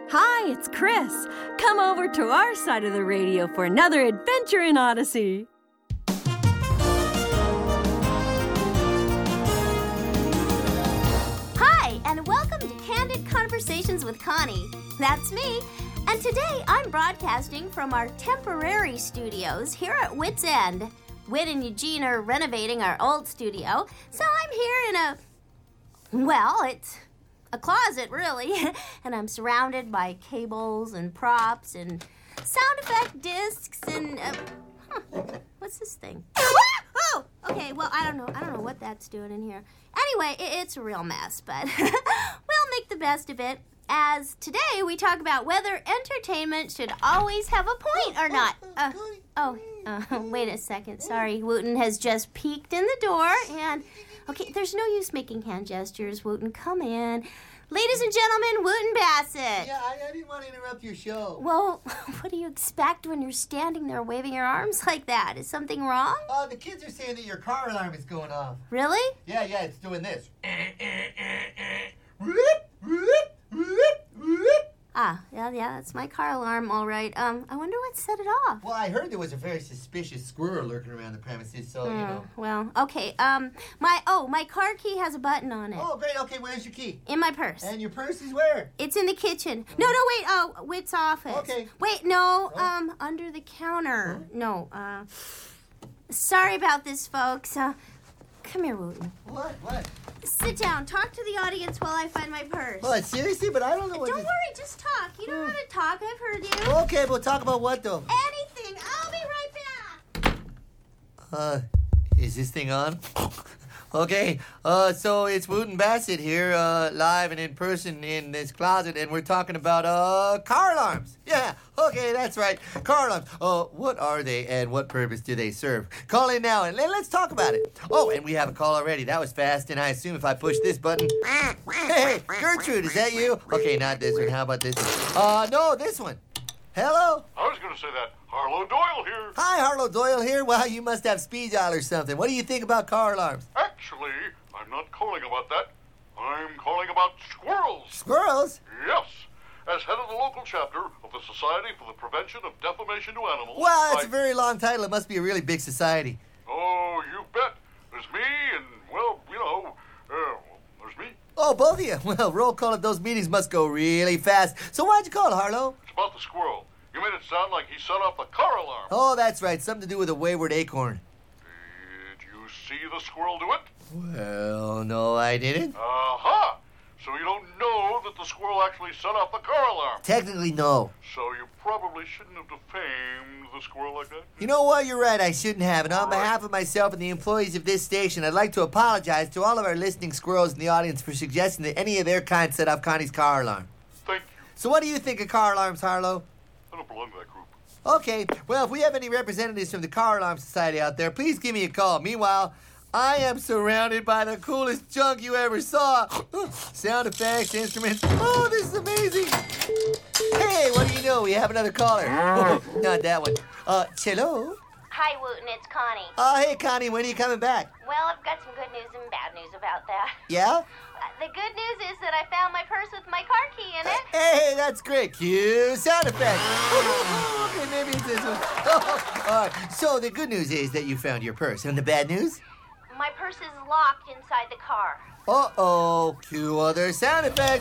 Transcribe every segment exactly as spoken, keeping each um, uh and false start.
Hi, it's Chris. Come over to our side of the radio for another adventure in Odyssey. Hi, and welcome to Candid Conversations with Connie. That's me. And today I'm broadcasting from our temporary studios here at Wits End. Whit and Eugene are renovating our old studio, so I'm here in a, well, it's a closet, really. And I'm surrounded by cables and props and sound effect discs and, uh, huh, what's this thing? Oh, okay, well, I don't know. I don't know what that's doing in here. Anyway, it, it's a real mess, but we'll make the best of it. As today we talk about whether entertainment should always have a point or not. Uh, oh, uh, wait a second. Sorry, Wooten has just peeked in the door, and okay, there's no use making hand gestures. Wooten, come in. Ladies and gentlemen, Wooten Bassett. Yeah, I, I didn't want to interrupt your show. Well, what do you expect when you're standing there waving your arms like that? Is something wrong? Uh, the kids are saying that your car alarm is going off. Really? Yeah, yeah, it's doing this. Ah, yeah, yeah, that's my car alarm, all right. Um, I wonder what set it off. Well, I heard there was a very suspicious squirrel lurking around the premises, so, Oh, you know. well, okay. Um, my, oh, my car key has a button on it. Oh, great, okay, where's your key? In my purse. And your purse is where? It's in the kitchen. No, no, wait. Oh, Whit's office. Okay. Wait, no. Oh. Um, under the counter. No. Uh, sorry about this, folks. Uh, come here, Wooten. What, what? Sit down. Talk to the audience while I find my purse. What, seriously? But I don't know what Don't this... worry, just talk. You know how to talk. I've heard you. Okay, but talk about what, though? Anything. I'll be right back. Uh, is this thing on? Okay, uh, so it's Wooten Bassett here, uh, live and in person in this closet, and we're talking about, uh, car alarms. Yeah, okay, that's right, car alarms. Uh, what are they and what purpose do they serve? Call in now and let's talk about it. Oh, and we have a call already. That was fast, and I assume if I push this button... Hey, Gertrude, is that you? Okay, not this one. How about this one? Uh, no, this one. Hello? I was going to say that. Harlow Doyle here. Hi, Harlow Doyle here. Well, you must have speed dial or something. What do you think about car alarms? Actually, I'm not calling about that. I'm calling about squirrels. Squirrels? Yes. As head of the local chapter of the Society for the Prevention of Defamation to Animals. Well, it's I... a very long title. It must be a really big society. Oh, you bet. There's me and, well, you know, uh, there's me. Oh, both of you. Well, roll call at those meetings must go really fast. So why'd you call, Harlow? It's about the squirrel. You made it sound like he set off the car alarm. Oh, that's right. Something to do with a wayward acorn. Did you see the squirrel do it? Well, no, I didn't. Aha! So you don't know that the squirrel actually set off the car alarm. Technically, no. So you probably shouldn't have defamed the squirrel like that. You know what? You're right. I shouldn't have. And on behalf of myself and the employees of this station, I'd like to apologize to all of our listening squirrels in the audience for suggesting that any of their kind set off Connie's car alarm. Thank you. So what do you think of car alarms, Harlow? I don't belong to that group. Okay, well, if we have any representatives from the Car Alarm Society out there, please give me a call. Meanwhile, I am surrounded by the coolest junk you ever saw. Sound effects, instruments. Oh, this is amazing. Hey, what do you know? We have another caller. Oh, not that one. Uh, hello? Hi, Wooten. It's Connie. Oh, hey, Connie, when are you coming back? Well, I've got some good news and bad news about that. Yeah? Uh, the good news is that I found my purse with my car key in it. Hey, that's great. Cue sound effect. Okay, maybe it's this one. Oh, all right. So the good news is that you found your purse. And the bad news? My purse is locked inside the car. Uh-oh. Cue other sound effects.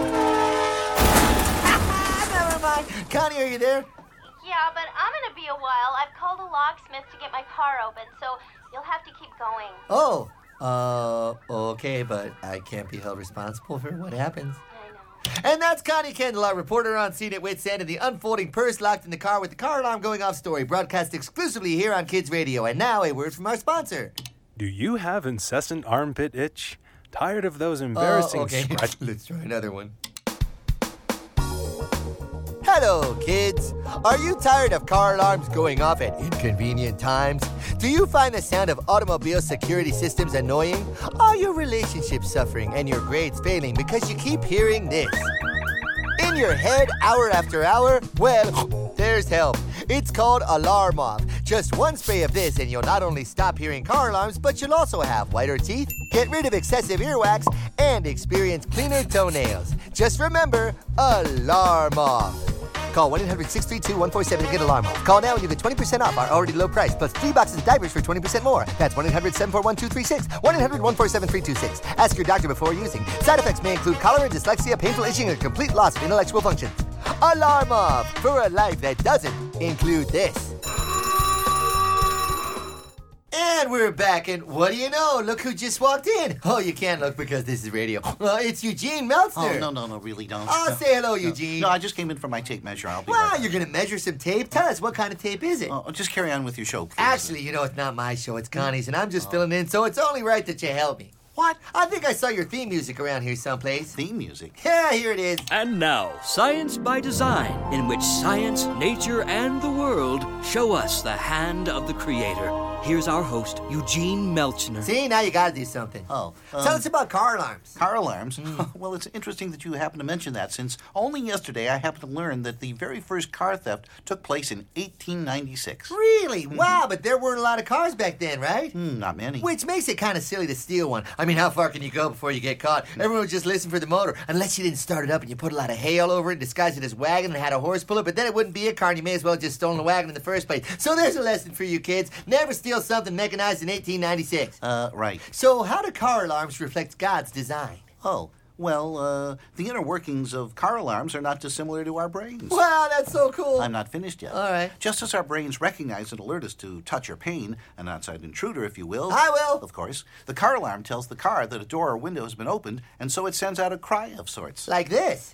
Never mind. Connie, are you there? Yeah, but I'm gonna be a while. I've called a locksmith to get my car open, so you'll have to keep going. Oh. Uh, okay, but I can't be held responsible for what happens. I know. And that's Connie Kendall, our reporter on scene at Wits End, and the unfolding purse locked in the car with the car alarm going off story, broadcast exclusively here on Kids Radio. And now a word from our sponsor. Do you have incessant armpit itch? Tired of those embarrassing uh, okay. scratch- Let's try another one. Hello, kids. Are you tired of car alarms going off at inconvenient times? Do you find the sound of automobile security systems annoying? Are your relationships suffering and your grades failing because you keep hearing this? In your head, hour after hour? Well, there's help. It's called Alarm Off. Just one spray of this and you'll not only stop hearing car alarms, but you'll also have whiter teeth, get rid of excessive earwax, and experience cleaner toenails. Just remember, Alarm Off. Call one eight hundred six three two one four seven to get Alarm Off. Call now and you get twenty percent off our already low price, plus three boxes of diapers for twenty percent more. That's one eight hundred seven four one two three six, one eight hundred one four seven three two six. Ask your doctor before using. Side effects may include cholera, dyslexia, painful itching, or complete loss of intellectual functions. Alarm Off for a life that doesn't include this. And we're back, and what do you know? Look who just walked in. Oh, you can't look because this is radio. Uh, it's Eugene Meltzner. Oh, no, no, no, really don't. Oh, no. say hello, no. Eugene. No, I just came in for my tape measure. I'll be Wow, right back. you're going to measure some tape? Tell us, what kind of tape is it? Oh, just carry on with your show, please. Actually, you know, it's not my show, it's Connie's, and I'm just filling in, so it's only right that you help me. What? I think I saw your theme music around here someplace. Theme music? Yeah, here it is. And now, Science by Design, in which science, nature, and the world show us the hand of the Creator. Here's our host, Eugene Meltzner. See, now you gotta do something. Oh. Um, Tell us about car alarms. Car alarms? Mm. Well, it's interesting that you happen to mention that, since only yesterday I happened to learn that the very first car theft took place in eighteen ninety-six. Really? Wow, but there weren't a lot of cars back then, right? Mm, not many. Which makes it kind of silly to steal one. I mean, how far can you go before you get caught? Everyone would just listen for the motor, unless you didn't start it up and you put a lot of hay all over it, disguised it as wagon and had a horse pull it, but then it wouldn't be a car and you may as well have just stolen the wagon in the first place. So there's a lesson for you kids. Never steal something mechanized in eighteen ninety-six. Uh, right. So how do car alarms reflect God's design? Oh, well, uh, the inner workings of car alarms are not dissimilar to our brains. Wow, that's so cool. I'm not finished yet. All right. Just as our brains recognize and alert us to touch or pain, an outside intruder, if you will. I will. Of course. The car alarm tells the car that a door or window has been opened, and so it sends out a cry of sorts. Like this.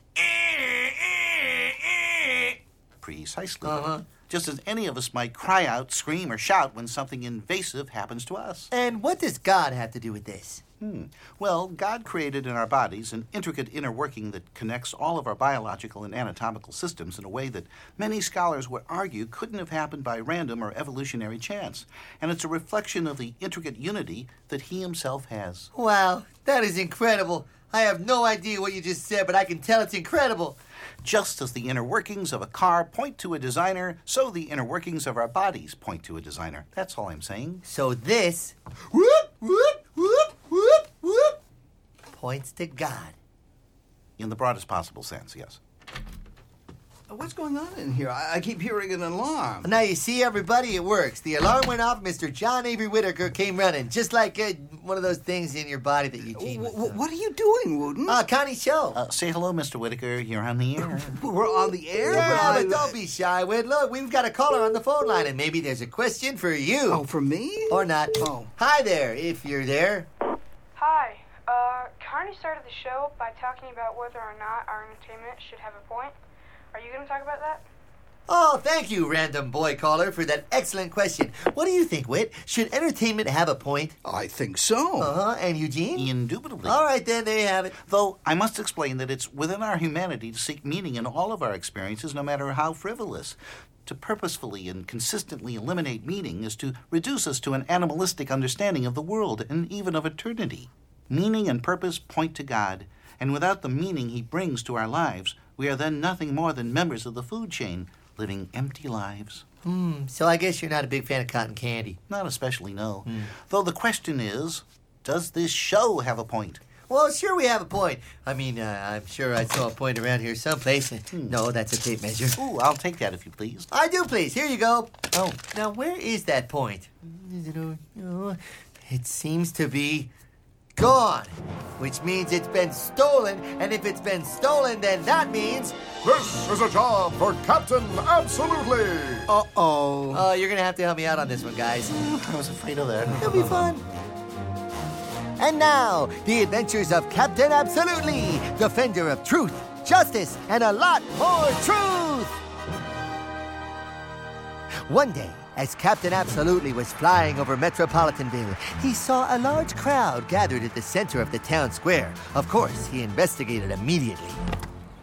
Precisely. Uh-huh. Just as any of us might cry out, scream, or shout when something invasive happens to us. And what does God have to do with this? Hmm. Well, God created in our bodies an intricate inner working that connects all of our biological and anatomical systems in a way that many scholars would argue couldn't have happened by random or evolutionary chance. And it's a reflection of the intricate unity that He Himself has. Wow, that is incredible. I have no idea what you just said, but I can tell it's incredible. Just as the inner workings of a car point to a designer, so the inner workings of our bodies point to a designer. That's all I'm saying. So this, whoop, whoop, whoop, whoop, whoop, points to God. In the broadest possible sense, yes. What's going on in here? I, I keep hearing an alarm. Now you see, everybody, it works. The alarm went off, Mister John Avery Whitaker came running, just like uh, one of those things in your body that Eugene was W- what are you doing, Wooten? Ah, uh, Connie's show. Uh, say hello, Mister Whitaker. You're on the air. We're on the air? Yeah, but but don't be shy, Whit. Look, we've got a caller on the phone line, and maybe there's a question for you. Oh, for me? Or not. Oh. Hi there, if you're there. Hi. Uh, Connie started the show by talking about whether or not our entertainment should have a point. Are you going to talk about that? Oh, thank you, random boy caller, for that excellent question. What do you think, Whit? Should entertainment have a point? I think so. Uh-huh. And Eugene? Indubitably. All right, then, there you have it. Though I must explain that it's within our humanity to seek meaning in all of our experiences, no matter how frivolous. To purposefully and consistently eliminate meaning is to reduce us to an animalistic understanding of the world and even of eternity. Meaning and purpose point to God, and without the meaning He brings to our lives, we are then nothing more than members of the food chain, living empty lives. Hmm, so I guess you're not a big fan of cotton candy. Not especially, no. Mm. Though the question is, does this show have a point? Well, sure we have a point. I mean, uh, I'm sure I saw a point around here someplace. Hmm. No, that's a tape measure. Ooh, I'll take that if you please. I do, please. Here you go. Oh. Now, where is that point? It seems to be gone, which means it's been stolen, and if it's been stolen, then that means... This is a job for Captain Absolutely. Uh-oh. Oh, you're going to have to help me out on this one, guys. I was afraid of that. It'll be fun. And now, the adventures of Captain Absolutely, defender of truth, justice, and a lot more truth. One day, as Captain Absolutely was flying over Metropolitanville, he saw a large crowd gathered at the center of the town square. Of course, he investigated immediately.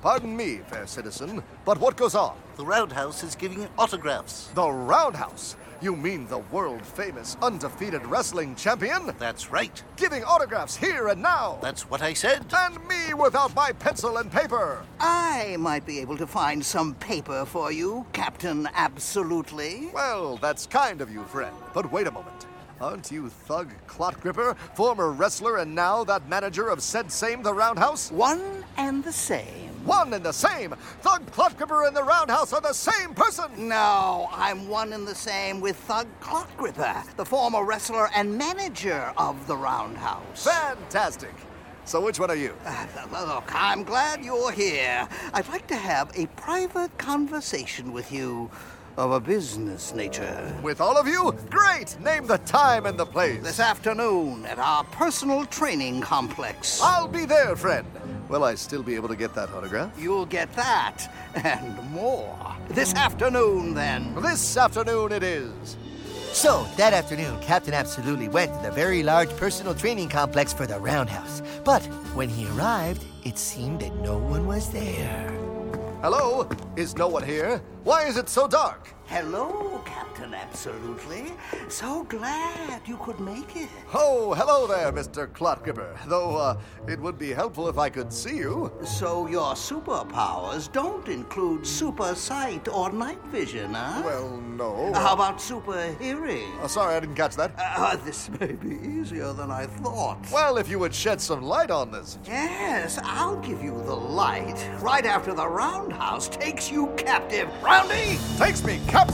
Pardon me, fair citizen, but what goes on? The Roundhouse is giving autographs. The Roundhouse? You mean the world-famous, undefeated wrestling champion? That's right. Giving autographs here and now. That's what I said. And me without my pencil and paper. I might be able to find some paper for you, Captain Absolutely. Well, that's kind of you, friend. But wait a moment. Aren't you Thug Clotgripper, former wrestler and now that manager of said same the Roundhouse? One and the same. One and the same? Thug Clotgripper and the Roundhouse are the same person! No, I'm one and the same with Thug Clotgripper, the former wrestler and manager of the Roundhouse. Fantastic! So which one are you? Uh, look, I'm glad you're here. I'd like to have a private conversation with you. Of a business nature. With all of you? Great! Name the time and the place. This afternoon at our personal training complex. I'll be there, friend. Will I still be able to get that autograph? You'll get that and more. This afternoon, then. This afternoon it is. So, that afternoon, Captain Absolutely went to the very large personal training complex for the Roundhouse. But when he arrived, it seemed that no one was there. Hello? Is no one here? Why is it so dark? Hello, Captain Absolutely. So glad you could make it. Oh, hello there, Mister Clotgripper. Though, uh, it would be helpful if I could see you. So your superpowers don't include super sight or night vision, huh? Well, no. How about super hearing? Oh, sorry, I didn't catch that. Uh, this may be easier than I thought. Well, if you would shed some light on this. Yes, I'll give you the light right after the Roundhouse takes you captive. Roundy! Takes me captive!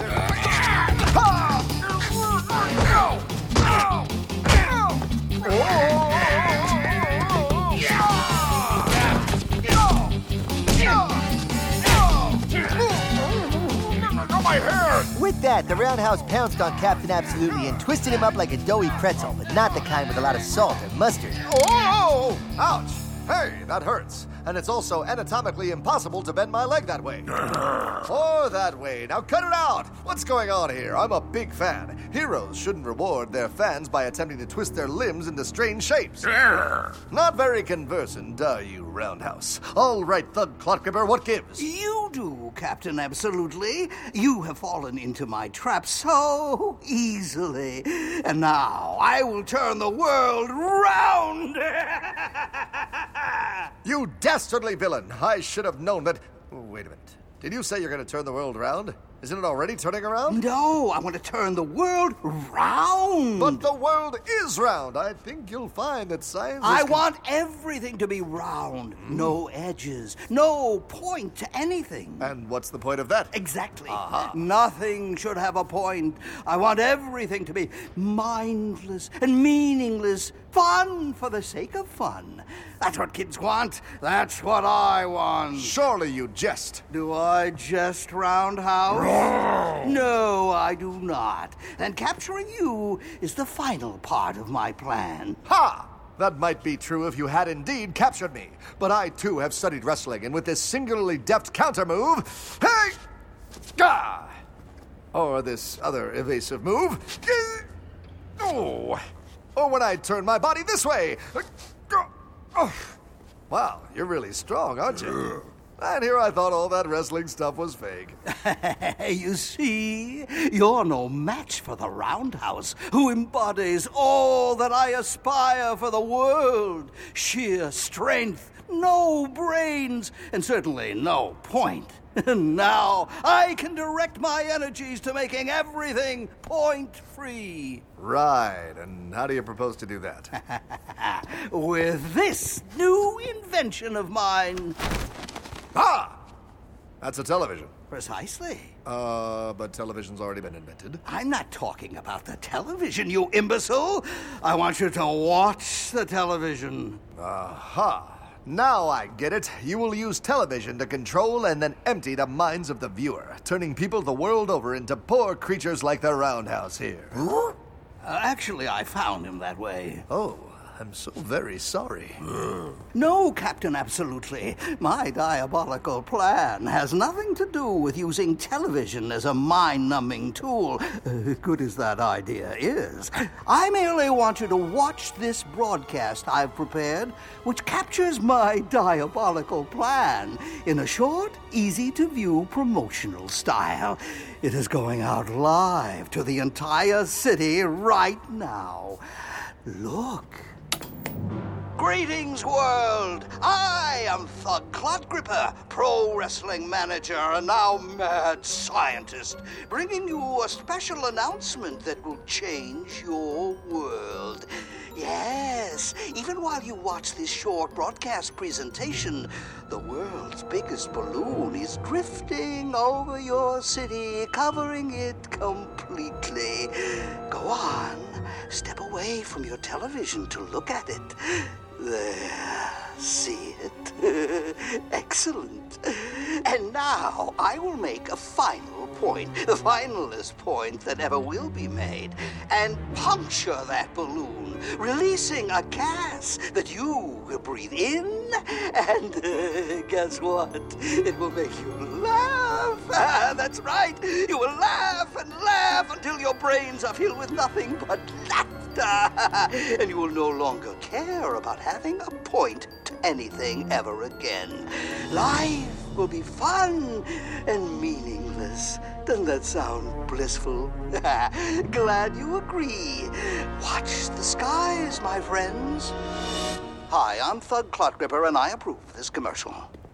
With that, the Roundhouse pounced on Captain Absolutely and twisted him up like a doughy pretzel, but not the kind with a lot of salt or mustard. Oh! Ouch! Hey, that hurts. And it's also anatomically impossible to bend my leg that way. Or that way. Now cut it out! What's going on here? I'm a big fan. Heroes shouldn't reward their fans by attempting to twist their limbs into strange shapes. Not very conversant, are you, Roundhouse? All right, Thug Clotgripper, what gives? You do, Captain Absolutely. You have fallen into my trap so easily. And now I will turn the world round. You dastardly villain! I should have known that... Oh, wait a minute. Did you say you're going to turn the world around? Isn't it already turning around? No, I want to turn the world round. But the world is round. I think you'll find that science I is... want everything to be round. Mm. No edges. No point to anything. And what's the point of that? Exactly. Aha. Nothing should have a point. I want everything to be mindless and meaningless. Fun for the sake of fun. That's what kids want. That's what I want. Surely you jest. Do I jest, Roundhouse? No, I do not. And capturing you is the final part of my plan. Ha! That might be true if you had indeed captured me. But I, too, have studied wrestling, and with this singularly deft counter move... Hey! Gah! Or this other evasive move... Oh! Or when I turn my body this way... Oh. Wow, you're really strong, aren't you? And here I thought all that wrestling stuff was fake. You see, you're no match for the Roundhouse, who embodies all that I aspire for the world. Sheer strength, no brains, and certainly no point. And now I can direct my energies to making everything point-free. Right, and how do you propose to do that? With this new invention of mine. Ah! That's a television. Precisely. Uh, but television's already been invented. I'm not talking about the television, you imbecile. I want you to watch the television. Aha. Now I get it. You will use television to control and then empty the minds of the viewer, turning people the world over into poor creatures like the Roundhouse here. Huh? Uh, actually, I found him that way. Oh, I'm so very sorry. No, Captain Absolutely. My diabolical plan has nothing to do with using television as a mind-numbing tool, uh, good as that idea is. I merely want you to watch this broadcast I've prepared, which captures my diabolical plan in a short, easy-to-view promotional style. It is going out live to the entire city right now. Look. Greetings, world! I am Thug Clodgripper, pro wrestling manager and now mad scientist, bringing you a special announcement that will change your world. Yes, even while you watch this short broadcast presentation, the world's biggest balloon is drifting over your city, covering it completely. Go on, step away from your television to look at it. There, see it? Excellent. And now I will make a final point, the finalest point that ever will be made, and puncture that balloon, releasing a gas that you will breathe in, and uh, guess what? It will make you laugh. Ah, that's right. You will laugh and laugh until your brains are filled with nothing but laughter. And you will no longer care about having a point to anything ever again. Life will be fun and meaningless. Doesn't that sound blissful? Glad you agree. Watch the skies, my friends. Hi, I'm Thug Clodgripper, and I approve this commercial.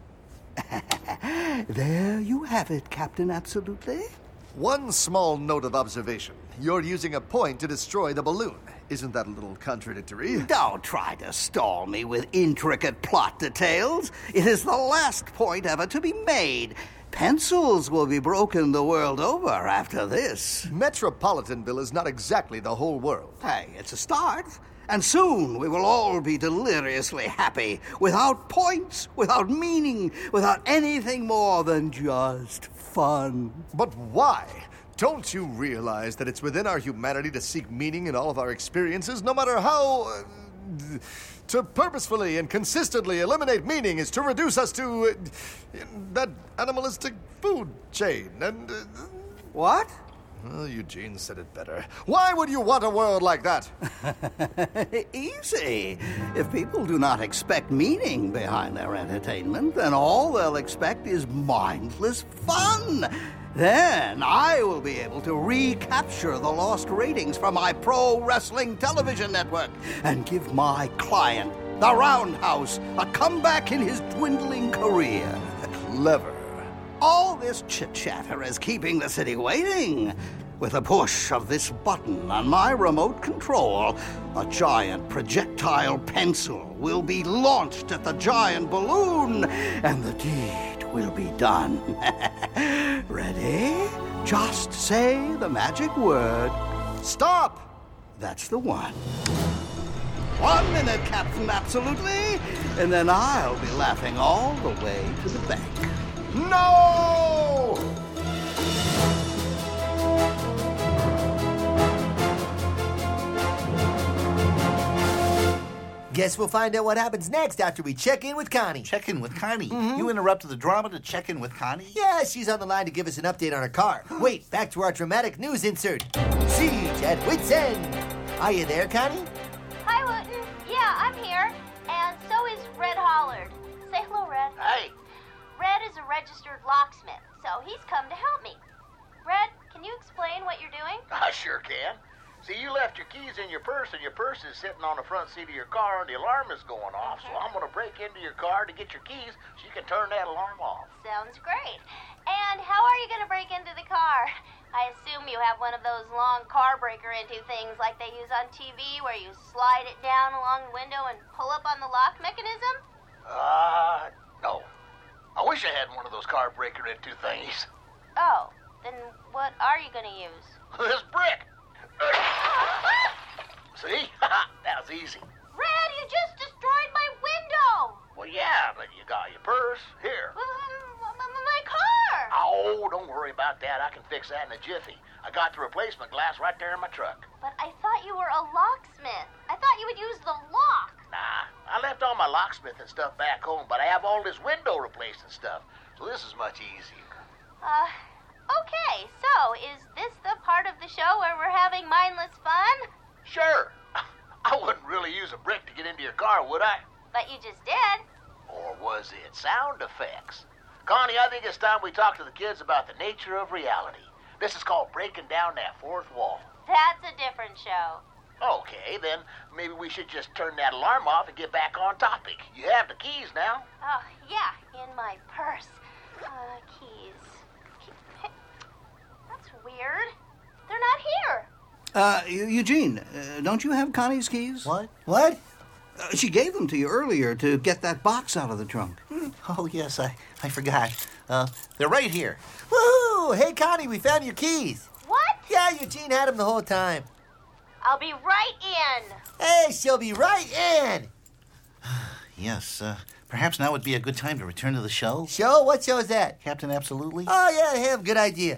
There you have it, Captain Absolutely. One small note of observation. You're using a point to destroy the balloon. Isn't that a little contradictory? Don't try to stall me with intricate plot details. It is the last point ever to be made. Pencils will be broken the world over after this. Metropolitanville is not exactly the whole world. Hey, it's a start. And soon we will all be deliriously happy, without points, without meaning, without anything more than just fun. But why? Don't you realize that it's within our humanity to seek meaning in all of our experiences, no matter how... Uh, to purposefully and consistently eliminate meaning is to reduce us to uh, that animalistic food chain, and... Uh, what? Well, Eugene said it better. Why would you want a world like that? Easy. If people do not expect meaning behind their entertainment, then all they'll expect is mindless fun. Then I will be able to recapture the lost ratings from my pro wrestling television network and give my client, the Roundhouse, a comeback in his dwindling career. Clever. All this chit-chatter is keeping the city waiting. With a push of this button on my remote control, a giant projectile pencil will be launched at the giant balloon, and the deed will be done. Ready? Just say the magic word. Stop! That's the one. One minute, Captain Absolutely, and then I'll be laughing all the way to the bank. No! Guess we'll find out what happens next after we check in with Connie. Check in with Connie? Mm-hmm. You interrupted the drama to check in with Connie? Yeah, she's on the line to give us an update on her car. Wait, back to our dramatic news insert. Siege at Wits End. Are you there, Connie? Hi, Wooten. Yeah, I'm here. And so is Red Hollard. Say hello, Red. Hey. Red is a registered locksmith, so he's come to help me. Red, can you explain what you're doing? I sure can. See, you left your keys in your purse, and your purse is sitting on the front seat of your car, and the alarm is going off. Mm-hmm. So I'm going to break into your car to get your keys so you can turn that alarm off. Sounds great. And how are you going to break into the car? I assume you have one of those long car breaker into things like they use on T V, where you slide it down along the window and pull up on the lock mechanism? Uh, no. I wish I had one of those car breaker into thingies. Oh, then what are you going to use? This brick. See? That was easy. Red, you just destroyed my window! Well, yeah, but you got your purse. Here. Uh, my car! Oh, don't don't worry about that. I can fix that in a jiffy. I got the replacement glass right there in my truck. But I thought you were a locksmith. I thought you would use the lock. Nah, I left all my locksmith and stuff back home, but I have all this window replaced and stuff, so this is much easier. Uh, okay, so is this the part of the show where we're having mindless fun? Sure. I wouldn't really use a brick to get into your car, would I? But you just did. Or was it sound effects? Connie, I think it's time we talk to the kids about the nature of reality. This is called breaking down that fourth wall. That's a different show. Okay, then maybe we should just turn that alarm off and get back on topic. You have the keys now. Oh, yeah, in my purse. Uh, keys. Key- That's weird. They're not here. Uh, Eugene, uh, don't you have Connie's keys? What? What? Uh, she gave them to you earlier to get that box out of the trunk. Oh, yes, I, I forgot. Uh, they're right here. Woohoo! Hey, Connie, we found your keys. What? Yeah, Eugene had them the whole time. I'll be right in. Hey, she'll be right in. Yes, uh, perhaps now would be a good time to return to the show. Show? What show is that? Captain Absolutely? Oh, yeah, him. Good idea.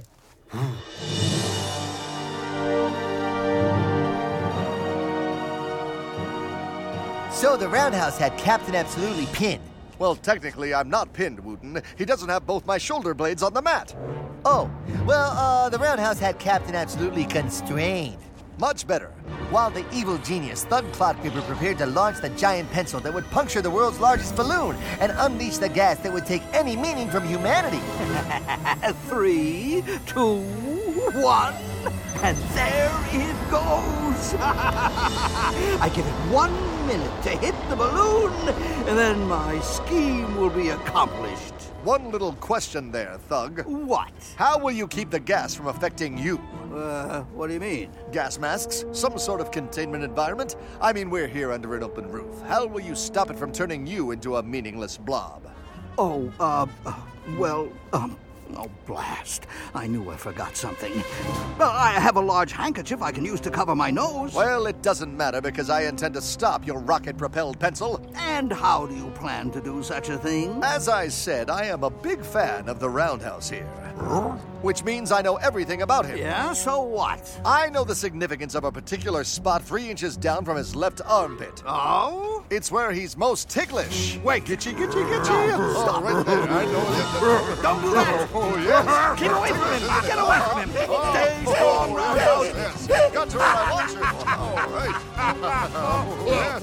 So the Roundhouse had Captain Absolutely pinned. Well, technically, I'm not pinned, Wooten. He doesn't have both my shoulder blades on the mat. Oh, well, uh, the Roundhouse had Captain Absolutely constrained. Much better. While the evil genius, Thug Clodcreeper, prepared to launch the giant pencil that would puncture the world's largest balloon and unleash the gas that would take any meaning from humanity. Three, two, one, and there it goes. I give it one minute to hit the balloon, and then my scheme will be accomplished. One little question there, Thug. What? How will you keep the gas from affecting you? Uh, what do you mean? Gas masks? Some sort of containment environment? I mean, we're here under an open roof. How will you stop it from turning you into a meaningless blob? Oh, uh, uh well, um, oh, blast. I knew I forgot something. Well, I have a large handkerchief I can use to cover my nose. Well, it doesn't matter because I intend to stop your rocket-propelled pencil. And how do you plan to do such a thing? As I said, I am a big fan of the Roundhouse here. Which means I know everything about him. Yeah, so what? I know the significance of a particular spot three inches down from his left armpit. Oh? It's where he's most ticklish. Wait. Gitchy, gitchy, gitchy. No, stop. Oh, right there. I know. Don't do that. Oh, yes. Keep away from him. Get away from him. Stay strong, Roundhouse. Yes, yes. Got to where I want you. All right. Oh, yes.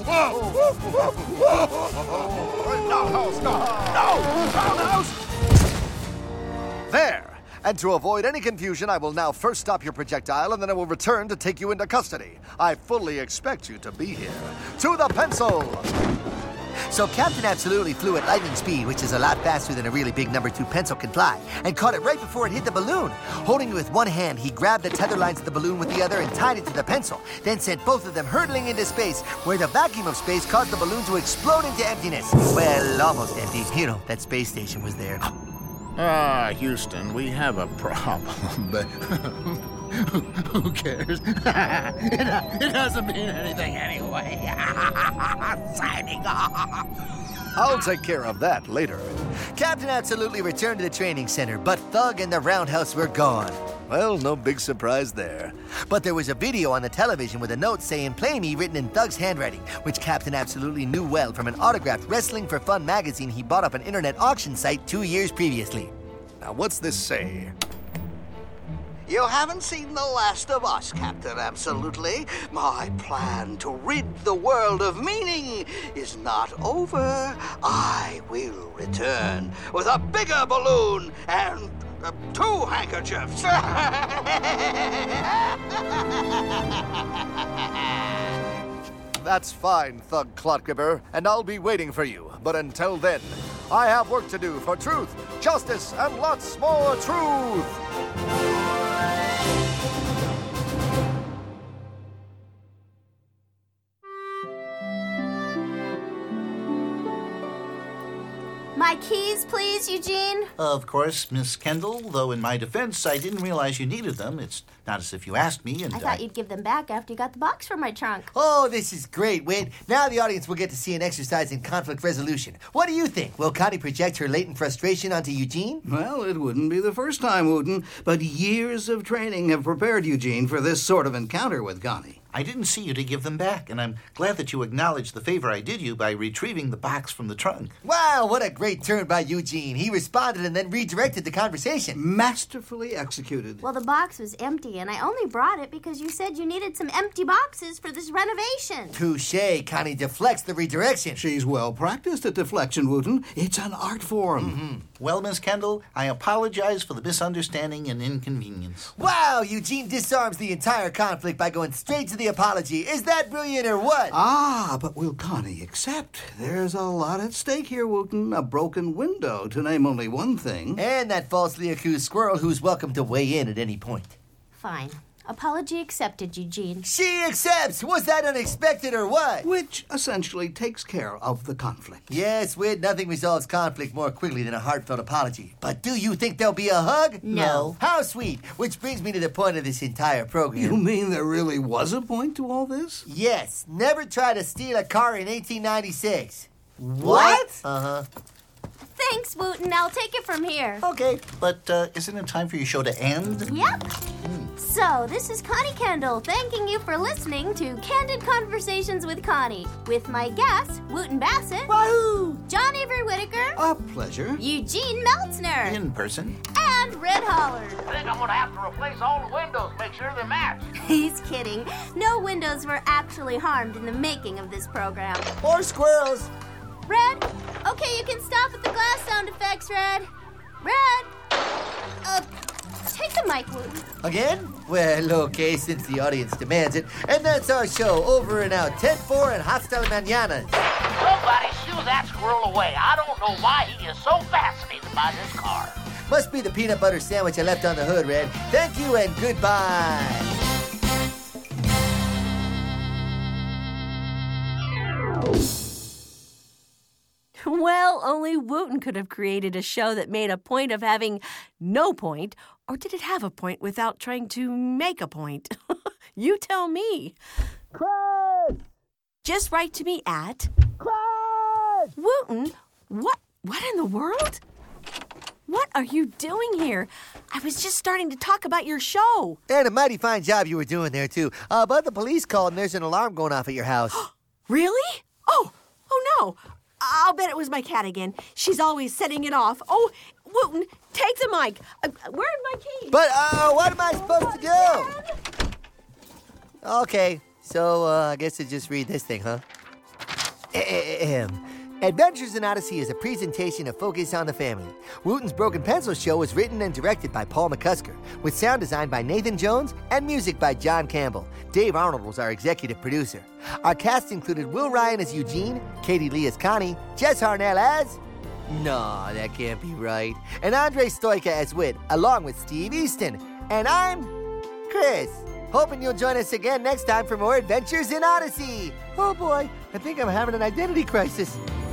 Oh, No, Roundhouse, no. no, Roundhouse. There. And to avoid any confusion, I will now first stop your projectile, and then I will return to take you into custody. I fully expect you to be here. To the pencil! So Captain Absolutely flew at lightning speed, which is a lot faster than a really big number two pencil can fly, and caught it right before it hit the balloon. Holding it with one hand, he grabbed the tether lines of the balloon with the other and tied it to the pencil, then sent both of them hurtling into space, where the vacuum of space caused the balloon to explode into emptiness. Well, almost empty. You know, that space station was there. Ah, Houston, we have a problem, but who cares? it, it doesn't mean anything anyway. Signing off. I'll take care of that later. Captain Absolutely returned to the training center, but Thug and the Roundhouse were gone. Well, no big surprise there. But there was a video on the television with a note saying "Play Me" written in Thug's handwriting, which Captain Absolutely knew well from an autographed Wrestling for Fun magazine he bought off an internet auction site two years previously. Now, what's this say? You haven't seen the last of us, Captain Absolutely. My plan to rid the world of meaning is not over. I will return with a bigger balloon and uh, two handkerchiefs. That's fine, Thug Clodgripper, and I'll be waiting for you. But until then, I have work to do for truth, justice, and lots more truth! My keys Glasses, please, Eugene. Of course, Miss Kendall, though in my defense, I didn't realize you needed them. It's not as if you asked me, and I thought you'd give them back after you got the box from my trunk. Oh, this is great, Whit. Now the audience will get to see an exercise in conflict resolution. What do you think? Will Connie project her latent frustration onto Eugene? Well, it wouldn't be the first time, Wooten, but years of training have prepared Eugene for this sort of encounter with Connie. I didn't see you to give them back, and I'm glad that you acknowledged the favor I did you by retrieving the box from the trunk. Wow, what a great turn by Eugene. He responded and then redirected the conversation. Masterfully executed. Well, the box was empty, and I only brought it because you said you needed some empty boxes for this renovation. Touché. Connie deflects the redirection. She's well practiced at deflection, Wooten. It's an art form. Mm-hmm. Well, Miss Kendall, I apologize for the misunderstanding and inconvenience. Wow, Eugene disarms the entire conflict by going straight to the apology. Is that brilliant or what? Ah, but will Connie accept? There's a lot at stake here, Wooten. A broken window, to name only one thing. And that falsely accused squirrel who's welcome to weigh in at any point. Fine. Apology accepted, Eugene. She accepts! Was that unexpected or what? Which essentially takes care of the conflict. Yes, Whit, nothing resolves conflict more quickly than a heartfelt apology. But do you think there'll be a hug? No. How sweet. Which brings me to the point of this entire program. You mean there really was a point to all this? Yes. Never try to steal a car in eighteen ninety-six. What? Uh-huh. Thanks, Wooten. I'll take it from here. Okay, but uh, isn't it time for your show to end? Yep. Mm. So, this is Connie Kendall thanking you for listening to Candid Conversations with Connie, with my guests, Wooten Bassett, Wahoo! John Avery Whitaker, A pleasure, Eugene Meltzner, In person. and Red Hollard. I think I'm gonna have to replace all the windows, make sure they match. He's kidding. No windows were actually harmed in the making of this program. Or squirrels. Red? Okay, you can stop with the glass sound effects, Red. Red! Uh, take the mic, Wooten. Again? Well, okay, since the audience demands it. And that's our show. Over and out. ten four and hasta la mañana. Somebody shoo that squirrel away. I don't know why he is so fascinated by this car. Must be the peanut butter sandwich I left on the hood, Red. Thank you and goodbye. Well, only Wooten could have created a show that made a point of having no point, or did it have a point without trying to make a point? You tell me. Chris! Just write to me at... Chris! Wooten, what, what in the world? What are you doing here? I was just starting to talk about your show. And a mighty fine job you were doing there, too. Uh, but the police called and there's an alarm going off at your house. Really? Oh, oh no. I'll bet it was my cat again. She's always setting it off. Oh, Wooten, take the mic. Uh, where are my keys? But, uh, what am I supposed to do? Okay, so, uh, I guess I just read this thing, huh? Ahem. Adventures in Odyssey is a presentation of Focus on the Family. Wooten's Broken Pencil Show was written and directed by Paul McCusker, with sound design by Nathan Jones and music by John Campbell. Dave Arnold was our executive producer. Our cast included Will Ryan as Eugene, Katie Lee as Connie, Jess Harnell as... No, that can't be right. And Andre Stoica as Whit, along with Steve Easton. And I'm Chris. Hoping you'll join us again next time for more Adventures in Odyssey. Oh boy, I think I'm having an identity crisis.